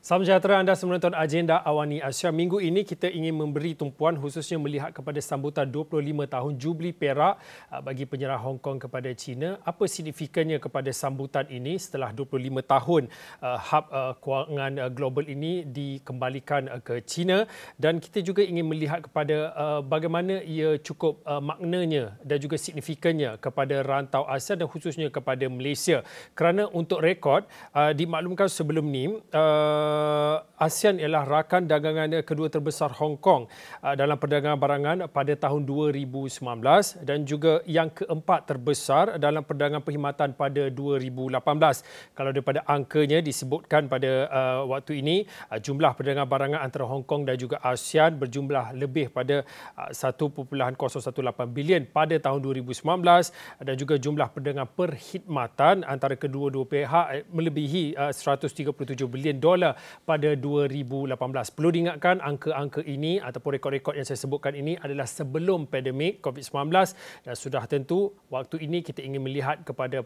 Salam sejahtera, anda semua menonton Agenda Awani Asia. Minggu ini kita ingin memberi tumpuan khususnya melihat kepada sambutan 25 tahun Jubli Perak bagi penyerah Hong Kong kepada China. Apa signifikannya kepada sambutan ini setelah 25 tahun hub kewangan global ini dikembalikan ke China, dan kita juga ingin melihat kepada bagaimana ia cukup maknanya dan juga signifikannya kepada rantau Asia dan khususnya kepada Malaysia. Kerana untuk rekod, dimaklumkan sebelum ni ASEAN ialah rakan dagangan kedua terbesar Hong Kong dalam perdagangan barangan pada tahun 2019 dan juga yang keempat terbesar dalam perdagangan perkhidmatan pada 2018. Kalau daripada angkanya disebutkan pada waktu ini, jumlah perdagangan barangan antara Hong Kong dan juga ASEAN berjumlah lebih pada 1.018 bilion pada tahun 2019 dan juga jumlah perdagangan perkhidmatan antara kedua-dua pihak melebihi 137 bilion dolar pada 2018. Perlu diingatkan angka-angka ini ataupun rekod-rekod yang saya sebutkan ini adalah sebelum pandemik COVID-19 dan sudah tentu waktu ini kita ingin melihat kepada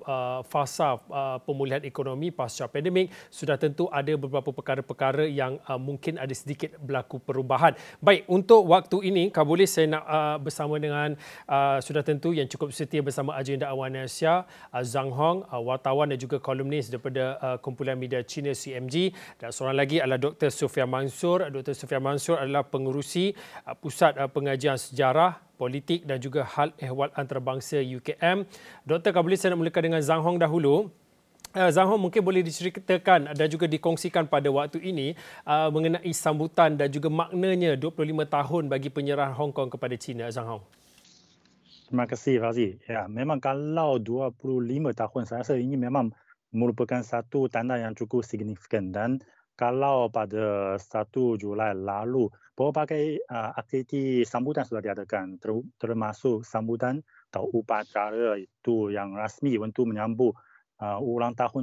fasa pemulihan ekonomi pasca pandemik. Sudah tentu ada beberapa perkara-perkara yang mungkin ada sedikit berlaku perubahan. Baik, untuk waktu ini, kalau boleh saya nak bersama dengan sudah tentu yang cukup setia bersama Agenda Awani Asia, Zhang Hong, wartawan dan juga kolumnis daripada kumpulan media China CMG, dan seorang lagi adalah Dr. Sufyan Mansur. Dr. Sufyan Mansur adalah pengerusi Pusat Pengajian Sejarah, Politik dan juga Hal Ehwal Antarabangsa UKM. Doktor, kalau boleh saya nak mulakan dengan Zhang Hong dahulu. Zhang Hong, mungkin boleh diceritakan dan juga dikongsikan pada waktu ini mengenai sambutan dan juga maknanya 25 tahun bagi penyerahan Hong Kong kepada China, Zhang Hong. Terima kasih, Fazi. Ya, memang kalau 25 tahun, saya rasa ini memang merupakan satu tanda yang cukup signifikan. Dan kalau pada 1 Julai lalu, berbagai aktiviti sambutan sudah diadakan, termasuk sambutan atau upacara itu yang rasmi untuk menyambut ulang tahun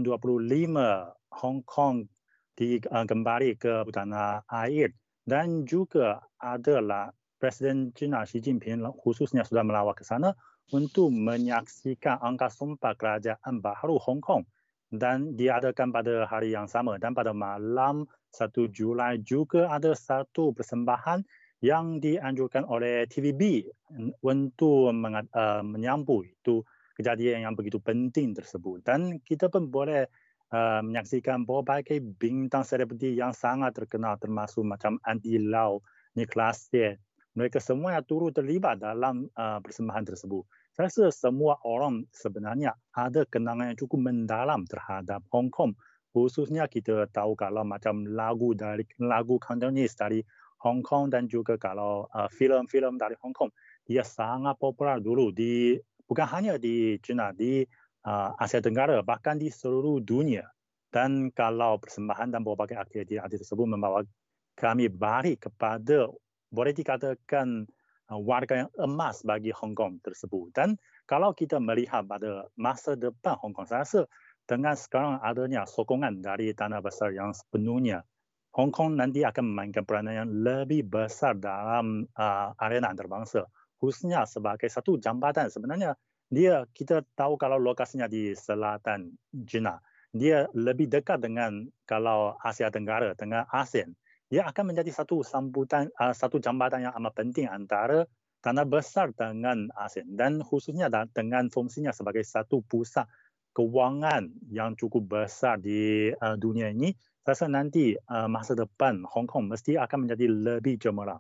25 Hong Kong kembali ke tanah air. Dan juga adalah Presiden China Xi Jinping khususnya sudah melawat ke sana untuk menyaksikan angka sumpah kerajaan baru Hong Kong, dan diadakan pada hari yang sama. Dan pada malam 1 Julai juga ada satu persembahan yang dianjurkan oleh TVB untuk menyambut itu kejadian yang begitu penting tersebut. Dan kita pun boleh menyaksikan berbagai bintang selebriti yang sangat terkenal, termasuk macam Andy Lau, Nicholas Yeh. Mereka semua yang turut terlibat dalam persembahan tersebut. Saya rasa semua orang sebenarnya ada kenangan yang cukup mendalam terhadap Hong Kong. Khususnya kita tahu kalau macam lagu Cantonese dari Hong Kong dan juga kalau filem-filem dari Hong Kong, dia sangat popular dulu bukan hanya di China, di Asia Tenggara, bahkan di seluruh dunia. Dan kalau persembahan dan berbagai aktiviti tersebut membawa kami balik kepada, boleh dikatakan, warga yang emas bagi Hong Kong tersebut. Dan kalau kita melihat pada masa depan Hong Kong, saya rasa dengan sekarang adanya sokongan dari tanah besar yang sepenuhnya, Hong Kong nanti akan memainkan peranan yang lebih besar dalam arena antarabangsa, khususnya sebagai satu jambatan. Sebenarnya kita tahu kalau lokasinya di selatan China, dia lebih dekat dengan kalau Asia Tenggara dengan ASEAN. Dia akan menjadi satu jambatan yang amat penting antara tanah besar dengan ASEAN, dan khususnya dengan fungsinya sebagai satu pusat kewangan yang cukup besar di dunia ini. Saya rasa nanti masa depan Hong Kong mesti akan menjadi lebih cemerlang.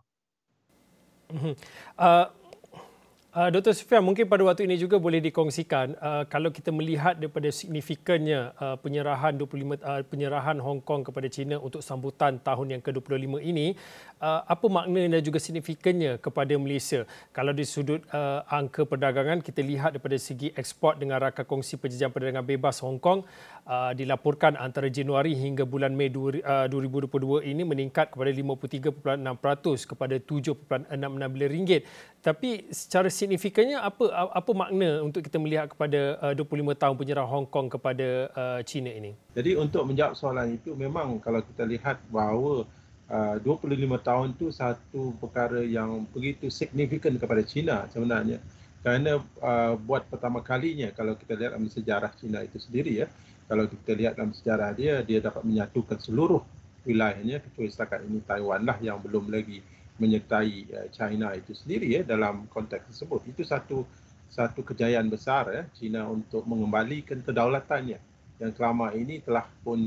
Dr. Sufyan, mungkin pada waktu ini juga boleh dikongsikan kalau kita melihat daripada signifikannya penyerahan Hong Kong kepada China untuk sambutan tahun yang ke-25 ini, apa makna dan juga signifikannya kepada Malaysia? Kalau di sudut angka perdagangan, kita lihat daripada segi ekspor dengan rakam kongsi penjajahan perdagangan bebas Hong Kong dilaporkan antara Januari hingga bulan Mei 2022 ini meningkat kepada 53.6% kepada 7.66 bilion ringgit. Tapi secara signifikannya apa makna untuk kita melihat kepada 25 tahun penyerahan Hong Kong kepada China ini? Jadi untuk menjawab soalan itu, memang kalau kita lihat bahawa 25 tahun itu satu perkara yang begitu signifikan kepada China sebenarnya. Kerana buat pertama kalinya kalau kita lihat dalam sejarah China itu sendiri, kalau kita lihat dalam sejarah dia dapat menyatukan seluruh wilayahnya, kecuali setakat ini Taiwan lah yang belum lagi menyertai China itu sendiri dalam konteks tersebut. Itu satu kejayaan besar China untuk mengembalikan kedaulatannya yang selama ini telah pun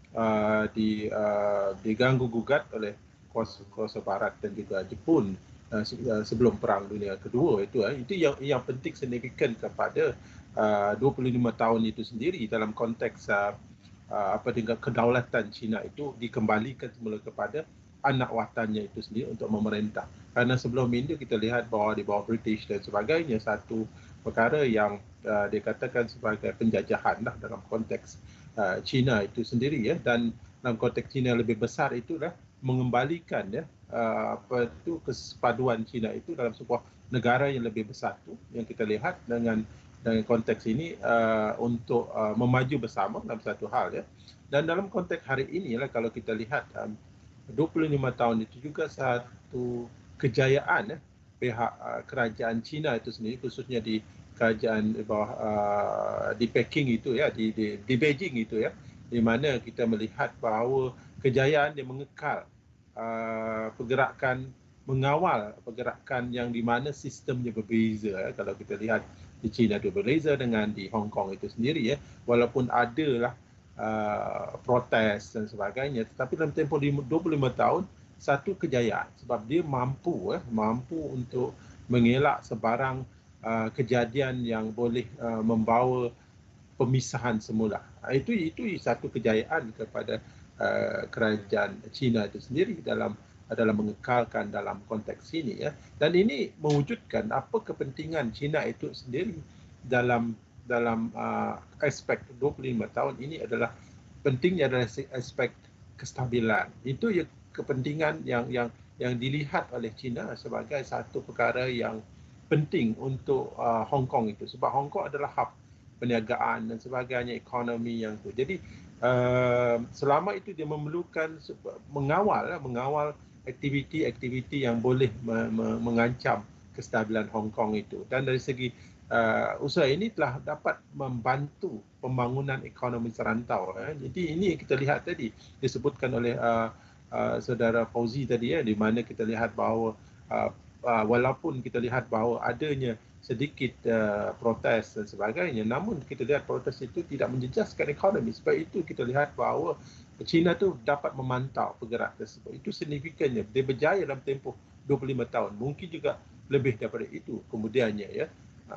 diganggu gugat oleh kuasa barat dan juga Jepun sebelum Perang Dunia Kedua itu yang penting signifikan kepada 25 tahun itu sendiri dalam konteks dengan kedaulatan China itu dikembalikan semula kepada anak watannya itu sendiri untuk memerintah. Karena sebelum ini kita lihat bahawa di bawah British dan sebagainya satu perkara yang dikatakan sebagai penjajahan dalam konteks China itu sendiri dan dalam konteks China lebih besar itulah mengembalikan kesepaduan China itu dalam sebuah negara yang lebih besar yang kita lihat dengan konteks ini untuk memaju bersama dalam satu hal dan dalam konteks hari ini kalau kita lihat 25 tahun itu juga satu kejayaan pihak kerajaan China itu sendiri, khususnya di kerajaan di Peking itu di Beijing itu di mana kita melihat bahawa kejayaan dia mengekal mengawal pergerakan yang di mana sistemnya berbeza kalau kita lihat di China itu berbeza dengan di Hong Kong itu sendiri walaupun adalah protes dan sebagainya, tetapi dalam tempoh 25 tahun satu kejayaan sebab dia mampu untuk mengelak sebarang kejadian yang boleh membawa pemisahan semula. Itu satu kejayaan kepada kerajaan China itu sendiri dalam mengekalkan dalam konteks ini dan ini mewujudkan apa kepentingan China itu sendiri dalam aspek 25 tahun ini adalah pentingnya adalah aspek kestabilan. Itu kepentingan yang dilihat oleh China sebagai satu perkara yang penting untuk Hong Kong itu sebab Hong Kong adalah hub perniagaan dan sebagainya, ekonomi yang tu. Jadi selama itu dia memerlukan mengawal aktiviti-aktiviti yang boleh mengancam kestabilan Hong Kong itu. Dan dari segi usaha ini telah dapat membantu pembangunan ekonomi serantau. Jadi ini kita lihat tadi disebutkan oleh saudara Fauzi tadi di mana kita lihat bahawa walaupun kita lihat bahawa adanya sedikit protes dan sebagainya, namun kita lihat protes itu tidak menjejaskan ekonomi. Sebab itu kita lihat bahawa China tu dapat memantau pergerakan tersebut. Itu signifikannya. Dia berjaya dalam tempoh 25 tahun. Mungkin juga lebih daripada itu kemudiannya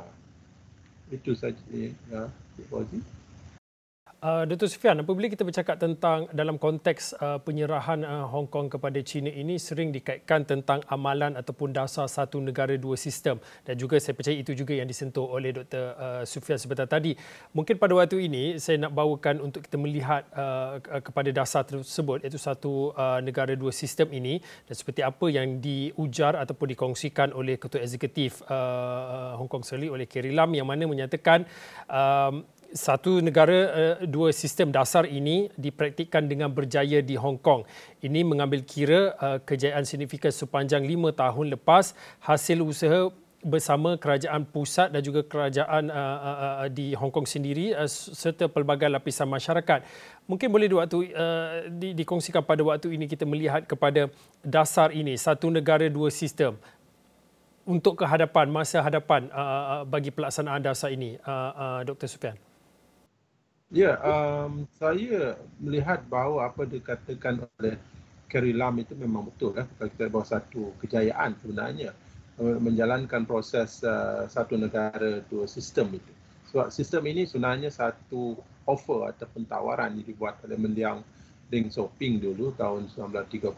itu saja Fauzi. Dr. Sufian, apabila kita bercakap tentang dalam konteks penyerahan Hong Kong kepada China ini sering dikaitkan tentang amalan ataupun dasar satu negara dua sistem dan juga saya percaya itu juga yang disentuh oleh Dr. Sufian sebentar tadi. Mungkin pada waktu ini saya nak bawakan untuk kita melihat kepada dasar tersebut iaitu satu negara dua sistem ini dan seperti apa yang diujar ataupun dikongsikan oleh Ketua Eksekutif Hong Kong Seli oleh Carrie Lam yang mana menyatakan satu negara dua sistem dasar ini dipraktikkan dengan berjaya di Hong Kong. Ini mengambil kira kejayaan signifikan sepanjang 5 tahun lepas hasil usaha bersama kerajaan pusat dan juga kerajaan di Hong Kong sendiri serta pelbagai lapisan masyarakat. Mungkin boleh dikongsikan pada waktu ini kita melihat kepada dasar ini, satu negara dua sistem untuk kehadapan, masa hadapan bagi pelaksanaan dasar ini, Dr. Sufian. Ya, saya melihat bahawa apa dikatakan oleh Carrie Lam itu memang betul. Kalau kita bawa satu kejayaan sebenarnya menjalankan proses satu negara dua sistem itu. Sebab sistem ini sebenarnya satu offer ataupun tawaran yang dibuat oleh mendiang Deng Xiaoping dulu tahun 1980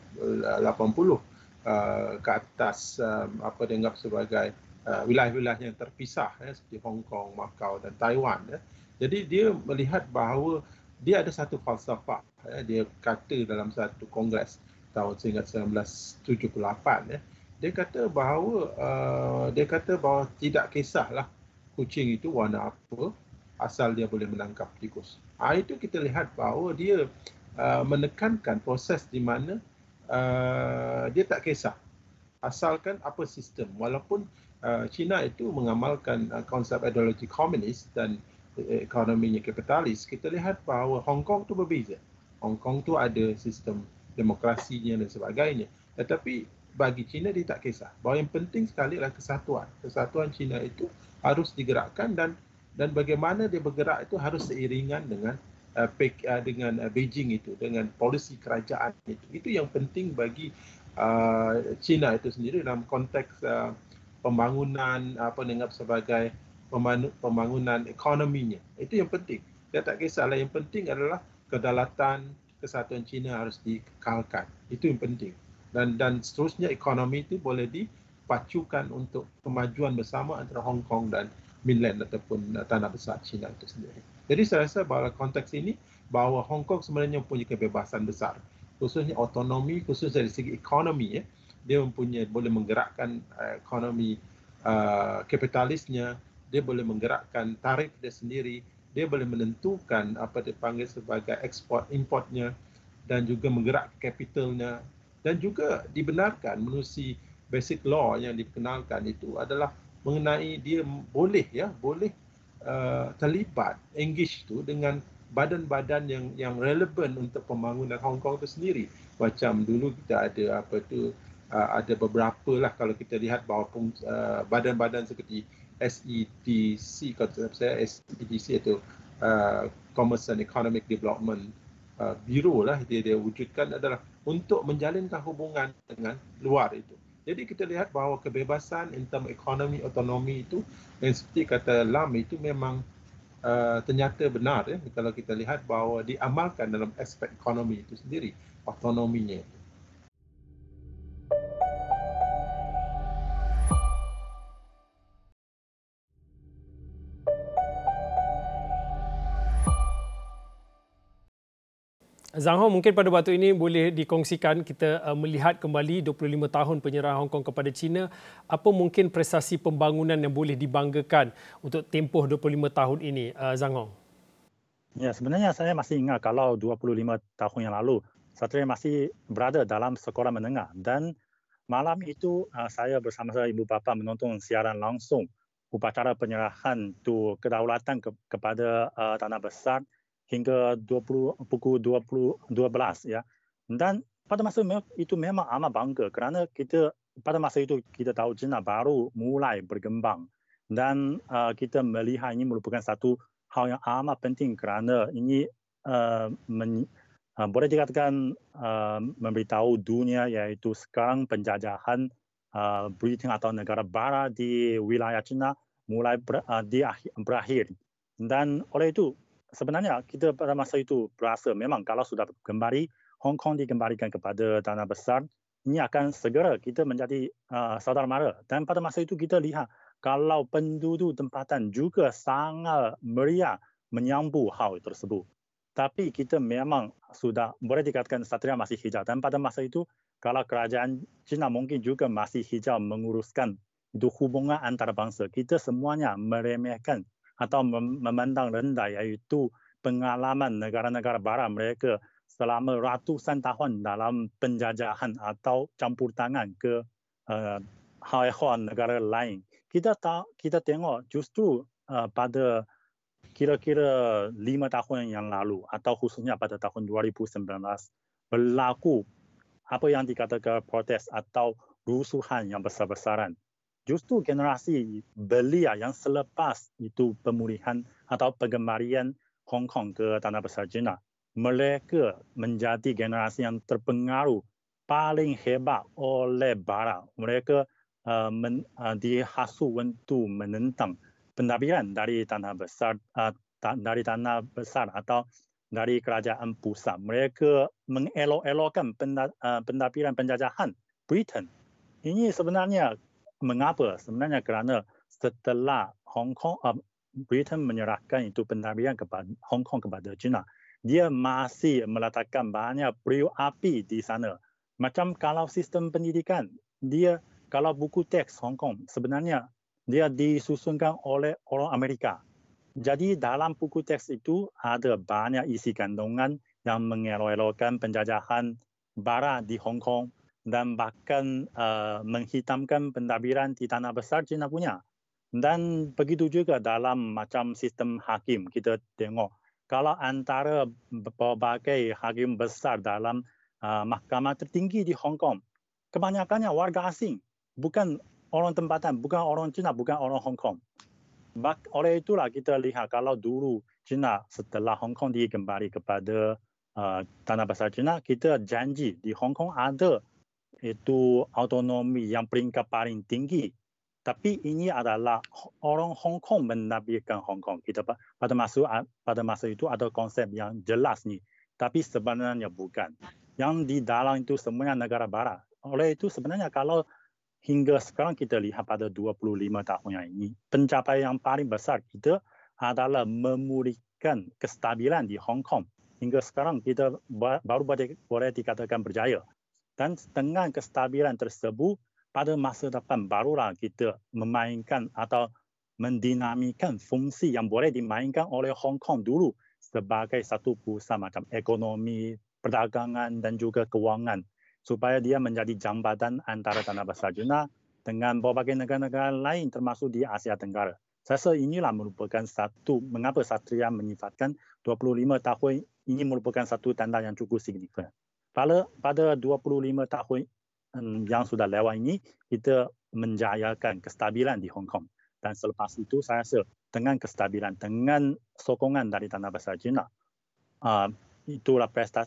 ke atas apa dianggap sebagai wilayah-wilayah yang terpisah seperti Hong Kong, Macau dan Taiwan. Jadi dia melihat bahawa dia ada satu falsafah. Dia kata dalam satu kongres tahun 1978. Dia kata bahawa tidak kisahlah kucing itu warna apa, asal dia boleh menangkap tikus. Itu kita lihat bahawa dia menekankan proses di mana dia tak kisah asalkan apa sistem. Walaupun China itu mengamalkan konsep ideologi komunis dan ekonominya kapitalis, kita lihat bahawa Hong Kong tu berbeza. Hong Kong tu ada sistem demokrasinya dan sebagainya. Tetapi bagi China dia tak kisah. Bahawa yang penting sekali adalah kesatuan. Kesatuan China itu harus digerakkan dan bagaimana dia bergerak itu harus seiringan dengan Beijing itu, dengan polisi kerajaan itu. Itu yang penting bagi China itu sendiri dalam konteks pembangunan apa dianggap sebagai pembangunan ekonominya. Itu yang penting. Dia tak kisahlah, yang penting adalah kedaulatan kesatuan China harus dikekalkan. Itu yang penting. Dan seterusnya ekonomi itu boleh dipacukan untuk kemajuan bersama antara Hong Kong dan mainland ataupun tanah besar China itu sendiri. Jadi saya rasa bahawa konteks ini bahawa Hong Kong sebenarnya mempunyai kebebasan besar, khususnya otonomi, khususnya dari segi ekonomi. Dia boleh menggerakkan ekonomi kapitalisnya, dia boleh menggerakkan tarif dia sendiri, dia boleh menentukan apa dipanggil sebagai ekspor importnya dan juga menggerak kapitalnya, dan juga dibenarkan menerusi basic law yang dikenalkan itu adalah mengenai dia boleh terlibat, engage tu dengan badan-badan yang relevan untuk pembangunan Hong Kong itu sendiri. Macam dulu kita ada ada beberapa lah, kalau kita lihat bahawa badan-badan seperti SEDC, kalau saya SEDC itu Commerce and Economic Development Bureau lah, dia wujudkan adalah untuk menjalinkan hubungan dengan luar itu. Jadi kita lihat bahawa kebebasan in term ekonomi, otonomi itu, yang seperti kata Lam itu memang ternyata benar kalau kita lihat bahawa diamalkan dalam aspek ekonomi itu sendiri, otonominya. Zhang Hong, mungkin pada waktu ini boleh dikongsikan kita melihat kembali 25 tahun penyerahan Hong Kong kepada China. Apa mungkin prestasi pembangunan yang boleh dibanggakan untuk tempoh 25 tahun ini, Zhang Hong? Ya, sebenarnya saya masih ingat kalau 25 tahun yang lalu, saya masih berada dalam sekolah menengah dan malam itu saya bersama ibu bapa menonton siaran langsung upacara penyerahan kedaulatan kepada tanah besar hingga pukul 12 ya. Dan pada masa itu memang amat bangga kerana pada masa itu kita tahu China baru mulai berkembang dan kita melihat ini merupakan satu hal yang amat penting kerana ini boleh dikatakan memberitahu dunia iaitu sekarang penjajahan Britain atau negara barat di wilayah China mulai berakhir. Dan oleh itu sebenarnya kita pada masa itu berasa memang kalau sudah kembali Hong Kong dikembalikan kepada tanah besar, ini akan segera kita menjadi saudara mara. Dan pada masa itu kita lihat kalau penduduk tempatan juga sangat meriah menyambut hal tersebut. Tapi kita memang sudah boleh dikatakan satria masih hijau. Dan pada masa itu kalau kerajaan China mungkin juga masih hijau menguruskan itu hubungan antara bangsa, kita semuanya meremehkan atau memandang rendah iaitu pengalaman negara-negara barat mereka selama ratusan tahun dalam penjajahan atau campur tangan ke hal-hal negara lain. Kita tengok justru pada kira-kira 5 tahun yang lalu atau khususnya pada tahun 2019 berlaku apa yang dikatakan protes atau rusuhan yang besar-besaran. Justru generasi belia yang selepas itu pemulihan atau pengembalian Hong Kong ke tanah besar China, mereka menjadi generasi yang terpengaruh paling hebat oleh barat. Mereka dihasut untuk menentang pentadbiran dari tanah besar atau dari kerajaan pusat. Mereka mengelok-elokkan pentadbiran penjajahan Britain. Ini sebenarnya mengapa? Sebenarnya kerana setelah Britain menyerahkan itu pentadbiran kepada Hong Kong kepada China, dia masih meletakkan banyak periuk api di sana. Macam kalau sistem pendidikan, kalau buku teks Hong Kong sebenarnya dia disusunkan oleh orang Amerika. Jadi dalam buku teks itu ada banyak isi kandungan yang mengelok-elokkan penjajahan barat di Hong Kong dan bahkan menghitamkan pentadbiran di tanah besar China punya. Dan begitu juga dalam macam sistem hakim, kita tengok kalau antara berbagai hakim besar dalam mahkamah tertinggi di Hong Kong. Kebanyakannya warga asing, bukan orang tempatan, bukan orang Cina, bukan orang Hong Kong. Oleh itulah kita lihat kalau dulu China setelah Hong Kong dikembali kepada tanah besar China, kita janji di Hong Kong ada itu autonomi yang peringkat paling tinggi. Tapi ini adalah orang Hong Kong menafikan Hong Kong. Kita pada masa itu ada konsep yang jelas ni. Tapi sebenarnya bukan. Yang di dalam itu semuanya negara barat. Oleh itu sebenarnya kalau hingga sekarang kita lihat pada 25 tahun yang ini, pencapaian yang paling besar kita adalah memulihkan kestabilan di Hong Kong. Hingga sekarang kita baru boleh dikatakan berjaya. Dan dengan kestabilan tersebut, pada masa depan barulah kita memainkan atau mendinamikan fungsi yang boleh dimainkan oleh Hong Kong dulu sebagai satu pusat macam ekonomi, perdagangan dan juga kewangan, supaya dia menjadi jambatan antara tanah besar China dengan berbagai negara-negara lain termasuk di Asia Tenggara. Saya rasa inilah merupakan mengapa Satria menyifatkan 25 tahun ini merupakan satu tanda yang cukup signifikan. Pada 25 tahun yang sudah lewat ini, kita menjayakan kestabilan di Hong Kong. Dan selepas itu saya rasa dengan kestabilan, dengan sokongan dari tanah besar China, itulah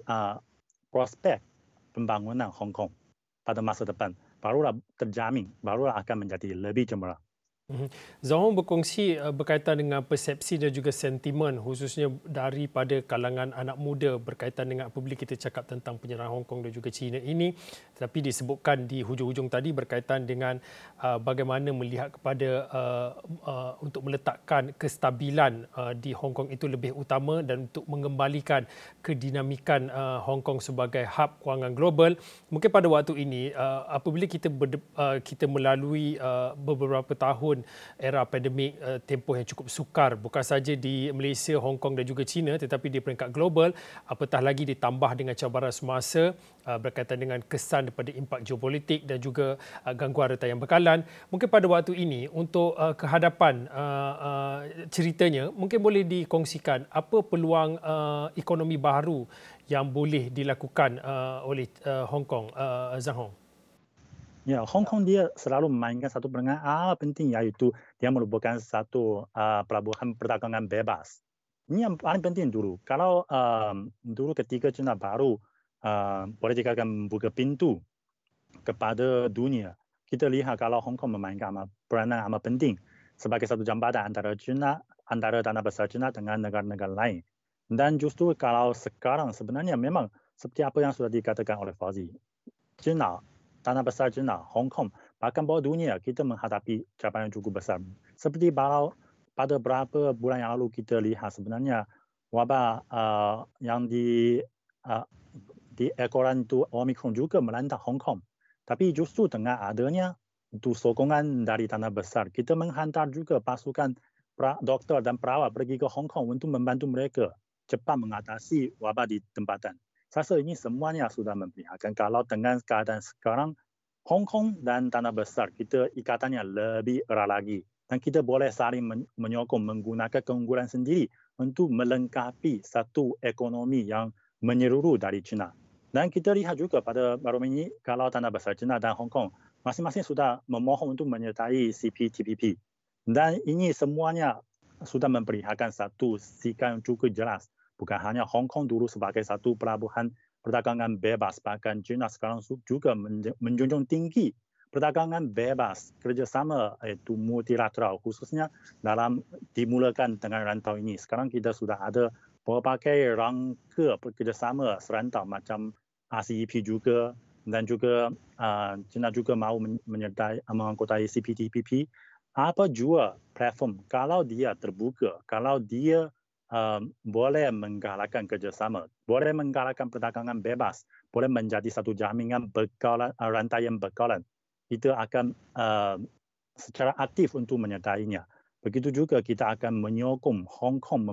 prospek pembangunan Hong Kong pada masa depan barulah terjamin, barulah akan menjadi lebih cemerlang. Zhang Hong berkongsi berkaitan dengan persepsi dan juga sentimen khususnya daripada kalangan anak muda berkaitan dengan apabila kita cakap tentang penyerahan Hong Kong dan juga China ini, tetapi disebutkan di hujung-hujung tadi berkaitan dengan bagaimana melihat kepada untuk meletakkan kestabilan di Hong Kong itu lebih utama dan untuk mengembalikan kedinamikan Hong Kong sebagai hub kewangan global. Mungkin pada waktu ini apabila kita melalui beberapa tahun era pandemik, tempoh yang cukup sukar bukan saja di Malaysia, Hong Kong dan juga China tetapi di peringkat global, apatah lagi ditambah dengan cabaran semasa berkaitan dengan kesan daripada impak geopolitik dan juga gangguan harta yang bekalan. Mungkin pada waktu ini untuk kehadapan ceritanya mungkin boleh dikongsikan apa peluang ekonomi baru yang boleh dilakukan oleh Hong Kong, Zhang Hong. Ya, Hong Kong dia selalu memainkan satu peranan penting, iaitu dia merupakan satu pelabuhan perdagangan bebas. Ini yang paling penting dulu. Kalau dulu ketika China baru boleh dikatakan membuka pintu kepada dunia, kita lihat kalau Hong Kong memainkan peranan amat penting sebagai satu jambatan antara tanah besar China dengan negara-negara lain. Dan justru kalau sekarang sebenarnya memang seperti apa yang sudah dikatakan oleh Fauzi, China, tanah besar China, Hong Kong, bahkan bawah dunia kita menghadapi cabaran yang cukup besar. Seperti pada beberapa bulan yang lalu kita lihat sebenarnya wabak yang di ekoran itu Omicron juga melanda Hong Kong. Tapi justru dengan adanya itu sokongan dari tanah besar, kita menghantar juga pasukan doktor dan perawat pergi ke Hong Kong untuk membantu mereka cepat mengatasi wabak di tempatan. Saya rasa ini semuanya sudah memperlihatkan kalau dengan keadaan sekarang, Hong Kong dan tanah besar kita ikatannya lebih erat lagi. Dan kita boleh saling menyokong menggunakan keunggulan sendiri untuk melengkapi satu ekonomi yang menyeluruh dari China. Dan kita lihat juga pada baru ini kalau tanah besar China dan Hong Kong masing-masing sudah memohon untuk menyertai CPTPP. Dan ini semuanya sudah memperlihatkan satu sikap yang cukup jelas. Bukan hanya Hong Kong dulu sebagai satu pelabuhan perdagangan bebas, bahkan China sekarang juga menjunjung tinggi perdagangan bebas, kerjasama itu multilateral, khususnya dalam dimulakan dengan rantau ini. Sekarang kita sudah ada berbagai rangka kerjasama serantau macam RCEP juga, dan juga China juga mahu mengangkutai CPTPP. Apa jua platform, kalau dia terbuka, kalau dia boleh menggalakkan kerjasama, boleh menggalakkan perdagangan bebas, boleh menjadi satu jaminan rantaian bekalan, kita akan secara aktif untuk menyertainya. Begitu juga kita akan menyokong Hong Kong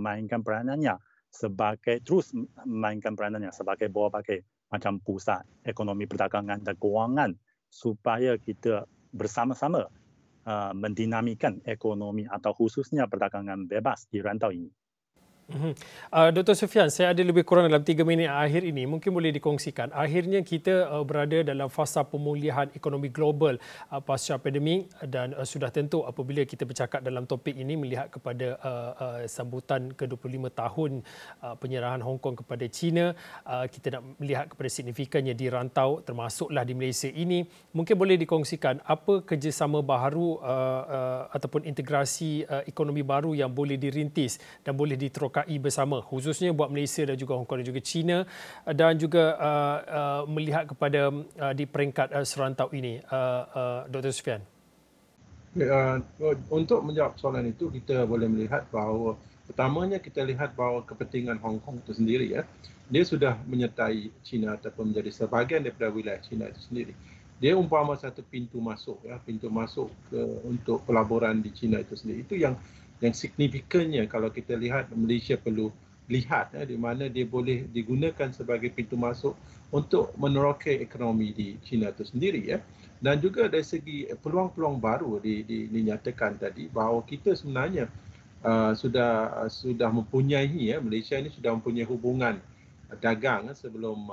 terus memainkan peranannya sebagai berbagai macam pusat ekonomi perdagangan dan kewangan supaya kita bersama-sama mendinamikan ekonomi atau khususnya perdagangan bebas di rantau ini. Dr. Sufian, saya ada lebih kurang dalam 3 minit akhir ini. Mungkin boleh dikongsikan. Akhirnya kita berada dalam fasa pemulihan ekonomi global pasca pandemik dan sudah tentu apabila kita bercakap dalam topik ini melihat kepada sambutan ke-25 tahun penyerahan Hong Kong kepada China, kita nak melihat kepada signifikannya di rantau termasuklah di Malaysia ini. Mungkin boleh dikongsikan apa kerjasama baharu ataupun integrasi ekonomi baru yang boleh dirintis dan boleh diterokai bersama, khususnya buat Malaysia dan juga Hong Kong dan juga China, dan juga melihat kepada di peringkat serantau ini, Dr. Sufian. Untuk menjawab soalan itu, kita boleh melihat bahawa pertamanya kita lihat bahawa kepentingan Hong Kong itu sendiri, dia sudah menyertai China ataupun menjadi sebahagian daripada wilayah China itu sendiri. Dia umpama satu pintu masuk, pintu masuk untuk pelaburan di China itu sendiri. Itu yang signifikannya kalau kita lihat, Malaysia perlu lihat di mana dia boleh digunakan sebagai pintu masuk untuk menerokai ekonomi di China itu sendiri. Dan juga dari segi peluang-peluang baru dinyatakan tadi bahawa kita sebenarnya sudah mempunyai, Malaysia ini sudah mempunyai hubungan dagang sebelum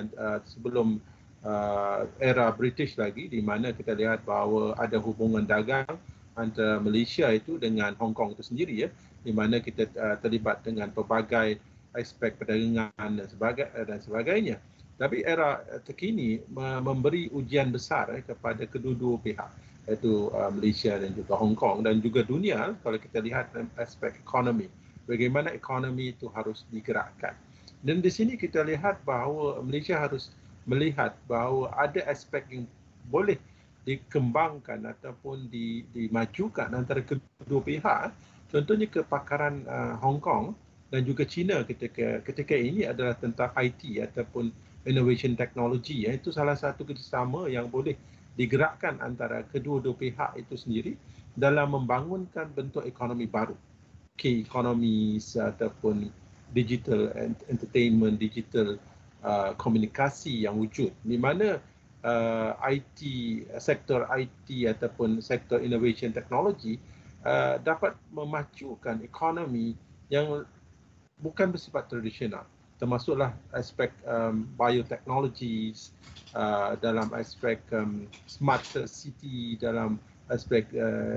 era British lagi, di mana kita lihat bahawa ada hubungan dagang antara Malaysia itu dengan Hong Kong itu sendiri, di mana kita terlibat dengan pelbagai aspek perdagangan dan sebagainya. Tapi era terkini memberi ujian besar kepada kedua-dua pihak, iaitu Malaysia dan juga Hong Kong dan juga dunia. Kalau kita lihat dalam aspek ekonomi, bagaimana ekonomi itu harus digerakkan. Dan di sini kita lihat bahawa Malaysia harus melihat bahawa ada aspek yang boleh dikembangkan ataupun dimajukan antara kedua pihak. Contohnya kepakaran Hong Kong dan juga China ketika ini adalah tentang IT ataupun innovation technology. Itu salah satu kerjasama yang boleh digerakkan antara kedua-dua pihak itu sendiri dalam membangunkan bentuk ekonomi baru. K-economies ataupun digital entertainment, digital komunikasi yang wujud, di mana IT, sektor IT ataupun sektor innovation technology dapat memacukan ekonomi yang bukan bersifat tradisional, termasuklah aspek biotechnologies, dalam aspek smart city, dalam aspek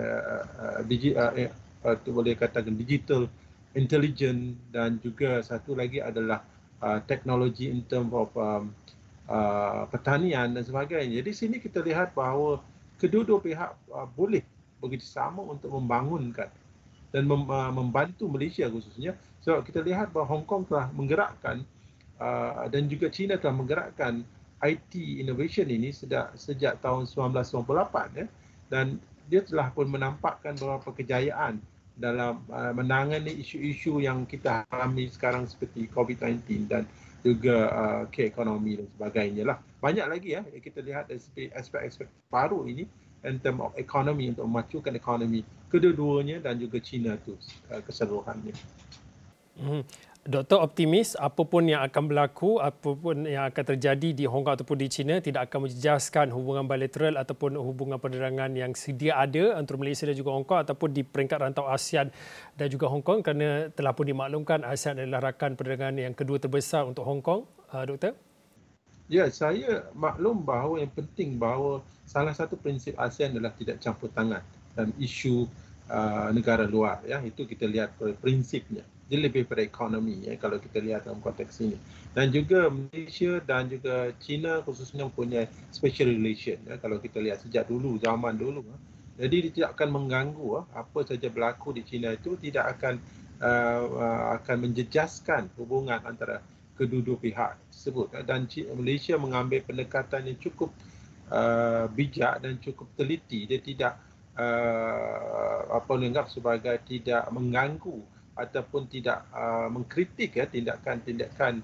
boleh katakan digital intelligence, dan juga satu lagi adalah teknologi in term of pertanian dan sebagainya. Jadi sini kita lihat bahawa kedua-dua pihak boleh bekerjasama untuk membangunkan dan membantu Malaysia khususnya. Sebab kita lihat bahawa Hong Kong telah menggerakkan dan juga China telah menggerakkan IT innovation ini sejak tahun 1998, dan dia telah pun menampakkan beberapa kejayaan dalam menangani isu-isu yang kita alami sekarang seperti COVID-19 dan juga ke-ekonomi dan sebagainya lah. Banyak lagi kita lihat dari aspek-aspek baru ini in term of ekonomi untuk memacukan ekonomi kedua-duanya dan juga China itu keseluruhannya. Doktor optimis apapun yang akan berlaku, apapun yang akan terjadi di Hong Kong ataupun di China tidak akan menjejaskan hubungan bilateral ataupun hubungan perdagangan yang sedia ada antara Malaysia dan juga Hong Kong ataupun di peringkat rantau ASEAN dan juga Hong Kong, kerana telah pun dimaklumkan ASEAN adalah rakan perdagangan yang kedua terbesar untuk Hong Kong, Doktor? Ya, saya maklum bahawa yang penting bahawa salah satu prinsip ASEAN adalah tidak campur tangan dalam isu negara luar. Itu kita lihat prinsipnya. Dia lebih pada ekonomi kalau kita lihat dalam konteks ini. Dan juga Malaysia dan juga China khususnya mempunyai special relation kalau kita lihat sejak dulu, zaman dulu. Jadi dia tidak akan mengganggu apa saja berlaku di China itu, tidak akan menjejaskan hubungan antara kedua-dua pihak tersebut. Dan Malaysia mengambil pendekatan yang cukup bijak dan cukup teliti. Dia tidak dianggap sebagai tidak mengganggu ataupun tidak mengkritik tindakan-tindakan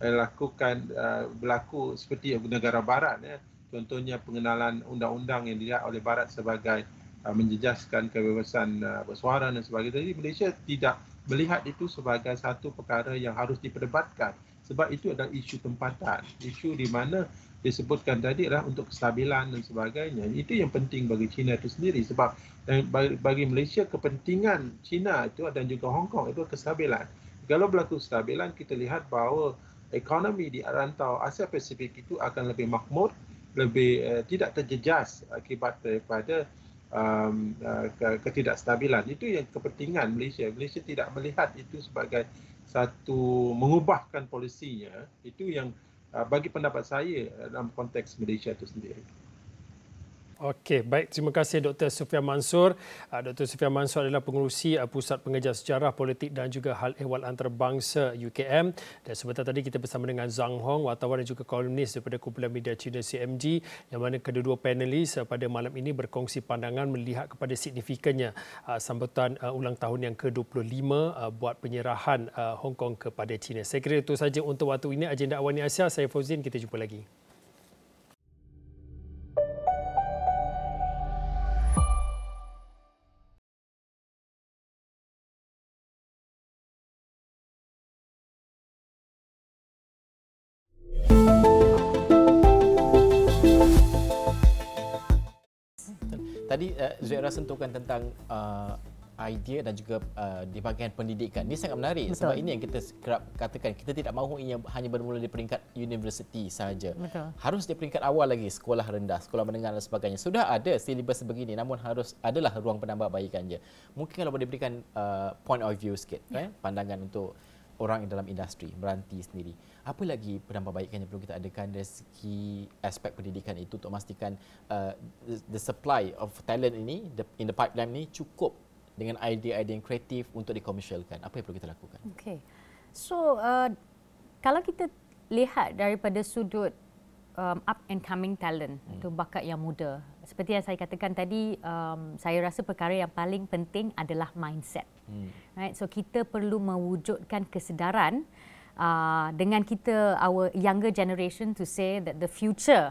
berlaku seperti negara barat. Contohnya pengenalan undang-undang yang dilihat oleh barat sebagai menjejaskan kebebasan bersuara dan sebagainya. Jadi Malaysia tidak melihat itu sebagai satu perkara yang harus diperdebatkan, sebab itu adalah isu tempatan, isu di mana disebutkan tadi adalah untuk kestabilan dan sebagainya. Itu yang penting bagi China itu sendiri, sebab bagi Malaysia kepentingan China itu dan juga Hong Kong itu kestabilan. Kalau berlaku kestabilan, kita lihat bahawa ekonomi di rantau Asia Pasifik itu akan lebih makmur, lebih tidak terjejas akibat daripada ketidakstabilan. Itu yang kepentingan Malaysia. Malaysia tidak melihat itu sebagai satu mengubahkan polisinya. Itu yang bagi pendapat saya dalam konteks Malaysia itu sendiri. Okey, baik. Terima kasih Dr. Sufian Mansur. Dr. Sufian Mansur adalah pengerusi Pusat Pengejar Sejarah Politik dan juga Hal Ehwal Antarabangsa UKM. Dan sebentar tadi kita bersama dengan Zhang Hong, wartawan dan juga kolumnis daripada Kumpulan Media Cina CMG, yang mana kedua-dua panelis pada malam ini berkongsi pandangan melihat kepada signifikannya sambutan ulang tahun yang ke-25 buat penyerahan Hong Kong kepada China. Saya kira itu saja untuk waktu ini Agenda Awani Asia. Saya Fauzin, kita jumpa lagi. Tadi Zuhairah sentuhkan tentang idea dan juga di bahagian pendidikan. Ini sangat menarik. Betul. Sebab ini yang kita kerap katakan, kita tidak mahu ia hanya bermula di peringkat universiti sahaja. Betul. Harus di peringkat awal lagi, sekolah rendah, sekolah menengah dan sebagainya. Sudah ada silibus sebegini, namun harus adalah ruang penambahbaikannya. Mungkin kalau boleh berikan point of view sikit, pandangan untuk orang dalam industri, meranti sendiri. Apa lagi penambahbaikan yang perlu kita adakan dari segi aspek pendidikan itu untuk memastikan the supply of talent ini, in the pipeline ini cukup dengan idea-idea yang kreatif untuk dikomersialkan. Apa yang perlu kita lakukan? Okay. So, kalau kita lihat daripada sudut up and coming talent, itu bakat yang muda. Seperti yang saya katakan tadi, saya rasa perkara yang paling penting adalah mindset. Right? So kita perlu mewujudkan kesedaran dengan kita, our younger generation, to say that the future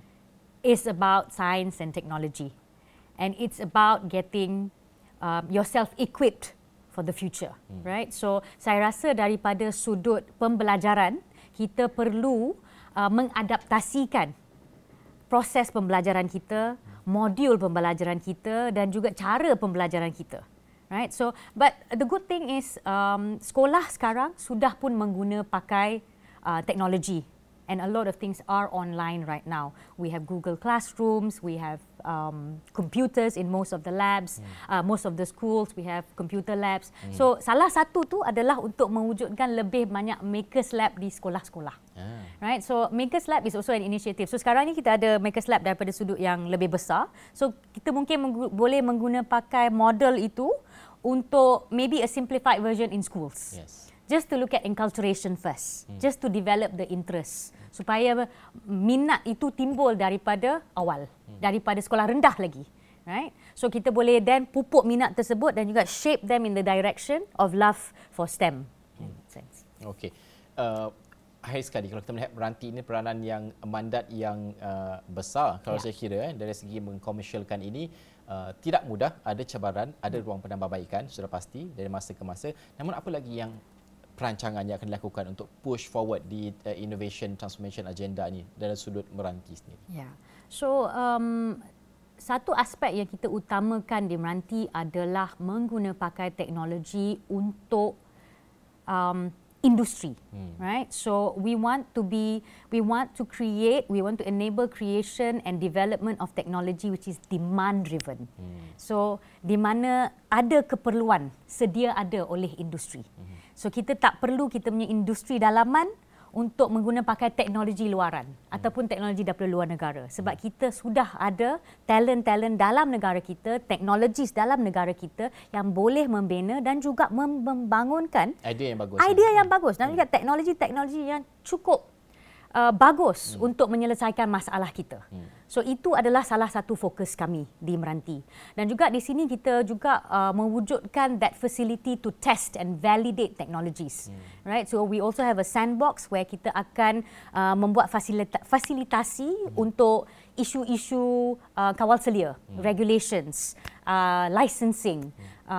is about science and technology, and it's about getting yourself equipped for the future. Right? So saya rasa daripada sudut pembelajaran, kita perlu mengadaptasikan proses pembelajaran kita, modul pembelajaran kita dan juga cara pembelajaran kita. Right? So, but the good thing is sekolah sekarang sudah pun pakai teknologi, and a lot of things are online right now. We have Google Classrooms, we have computers in most of the labs, most of the schools we have computer labs. So salah satu tu adalah untuk mewujudkan lebih banyak Makers Lab di sekolah-sekolah. Right? So Makers Lab is also an initiative. So sekarang ni kita ada Makers Lab daripada sudut yang lebih besar. So kita mungkin boleh pakai model itu untuk maybe a simplified version in schools. Yes. Just to look at enculturation first, just to develop the interest, supaya minat itu timbul daripada awal, daripada sekolah rendah lagi. Right? So kita boleh then pupuk minat tersebut dan juga shape them in the direction of love for STEM. Okay. Akhir sekali, kalau kita melihat meranti ini peranan yang mandat yang besar, kalau saya kira dari segi mengkomersialkan ini tidak mudah, ada cabaran, ada ruang penambahbaikan sudah pasti dari masa ke masa. Namun apa lagi yang perancangan yang akan dilakukan untuk push forward di innovation transformation agenda ini dari sudut meranti sendiri? Yeah. So satu aspek yang kita utamakan di meranti adalah pakai teknologi untuk industri, right? So we want to enable creation and development of technology which is demand driven. So di mana ada keperluan, sedia ada oleh industri. So kita tak perlu kita punya industri dalaman untuk pakai teknologi luaran ataupun teknologi daripada luar negara, sebab kita sudah ada talent-talent dalam negara kita, teknologis dalam negara kita yang boleh membina dan juga membangunkan idea yang bagus dan juga teknologi-teknologi yang cukup bagus untuk menyelesaikan masalah kita. So itu adalah salah satu fokus kami di Meranti. Dan juga di sini kita juga mewujudkan that facility to test and validate technologies. Right? So we also have a sandbox where kita akan membuat fasilitasi untuk isu-isu kawal selia, regulations, licensing,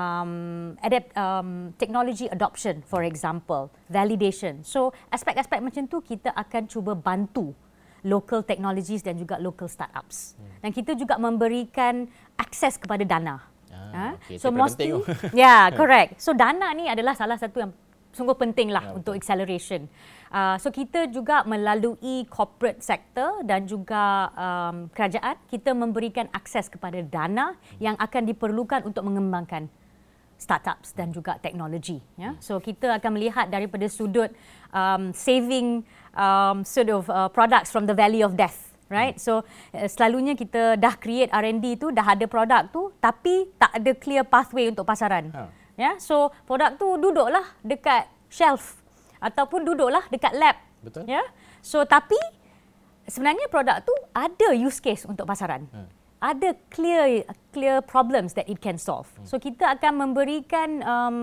technology adoption, for example, validation. So aspek-aspek macam tu kita akan cuba bantu local technologies dan juga local startups. Dan kita juga memberikan akses kepada dana. Okay, so mostly, yeah, correct. So dana ni adalah salah satu yang sungguh pentinglah untuk acceleration. So kita juga melalui corporate sector dan juga kerajaan, kita memberikan akses kepada dana yang akan diperlukan untuk mengembangkan startups dan juga teknologi. Ya. So kita akan melihat daripada sudut saving products from the valley of death. Right? So selalunya kita dah create R&D tu, dah ada produk tu, tapi tak ada clear pathway untuk pasaran. Ya, so produk tu duduklah dekat shelf ataupun duduklah dekat lab. Betul. Ya. So tapi sebenarnya produk tu ada use case untuk pasaran. Ada clear problems that it can solve. So kita akan memberikan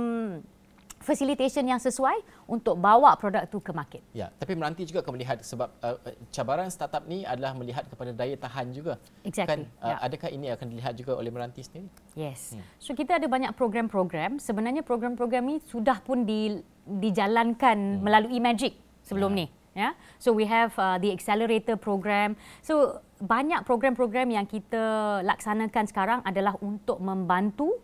facilitation yang sesuai untuk bawa produk tu ke market. Ya, tapi Meranti juga akan melihat sebab cabaran startup ni adalah melihat kepada daya tahan juga. Exactly. Kan, adakah ini akan dilihat juga oleh Meranti sendiri? Yes. So kita ada banyak program-program. Sebenarnya program-program ni sudah pun dijalankan melalui Magic sebelum ni. Ya. So we have the accelerator program. So banyak program-program yang kita laksanakan sekarang adalah untuk membantu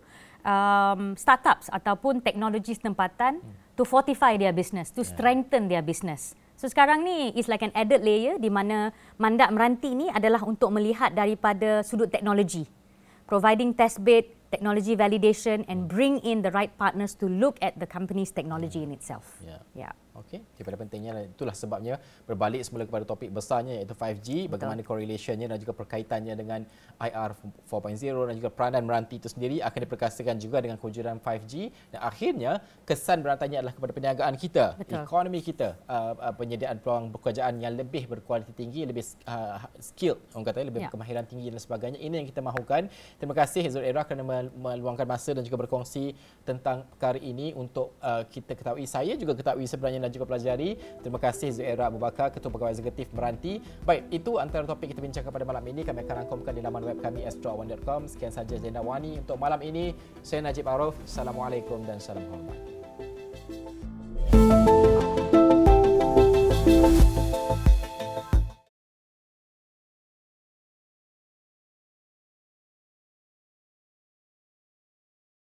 startups ataupun teknologi tempatan to fortify their business, to strengthen their business. So sekarang ni is like an added layer di mana mandat Meranti ni adalah untuk melihat daripada sudut teknologi, providing test bed, technology validation and bring in the right partners to look at the company's technology in itself. Yeah. Okey, daripada pentingnya itulah sebabnya berbalik semula kepada topik besarnya iaitu 5G, bagaimana correlationnya dan juga perkaitannya dengan IR 4.0 dan juga peranan Meranti itu sendiri akan diperkasakan juga dengan kewujudan 5G dan akhirnya kesan berantainya adalah kepada perniagaan kita, ekonomi kita, penyediaan peluang pekerjaan yang lebih berkualiti tinggi, lebih skilled, orang kata lebih kemahiran tinggi dan sebagainya. Ini yang kita mahukan. Terima kasih Zul Era kerana meluangkan masa dan juga berkongsi tentang perkara ini untuk kita ketahui. Saya juga ketahui sebenarnya dan juga pelajari. Terima kasih Zuhaira Abu Bakar, Ketua Pegawai Eksekutif Meranti. Baik, itu antara topik kita bincangkan pada malam ini. Kami akan rangkumkan di laman web kami astroawan.com. Sekian saja Agenda Wani untuk malam ini. Saya Najib Arif. Assalamualaikum dan salam hormat.